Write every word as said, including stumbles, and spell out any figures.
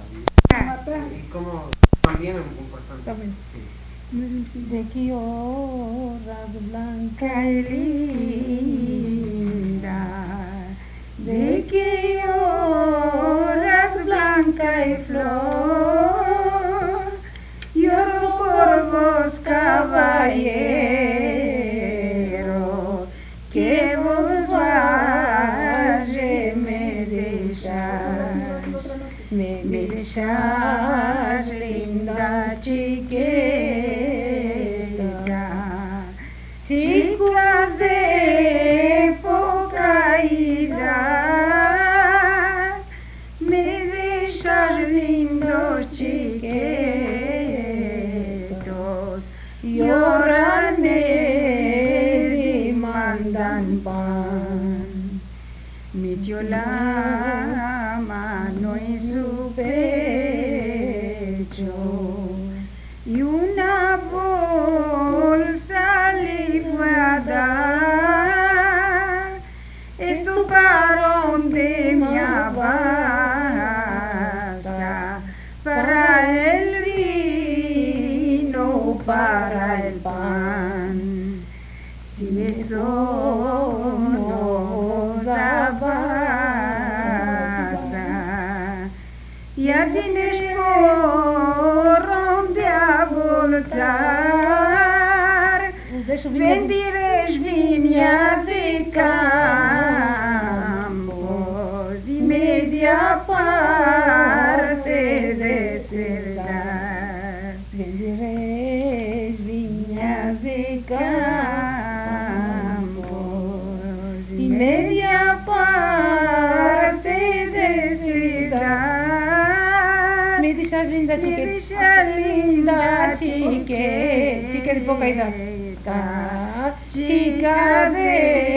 y cómo también es muy importante. También. Sí. De qué horas blanca y linda, de qué horas blanca y flor, lloro por vos, caballero, que vos valle me dejas, me dejas linda chiquita, chicas de poca edad, me dejas lindos chiquitos, lloran, me demandan pan, metió la mano en su pecho y una bolsa le fue a dar. Esto para donde me abasta, para el vino, para el pan. Si esto no os abasta, ya tienes por donde voltar, vendiréis viñas y campos y media parte de ciudad, vendiréis viñas y campos y media parte de ciudad. Me dices linda Me chiquita. dices linda chiquita, Chica de poca edad. chica de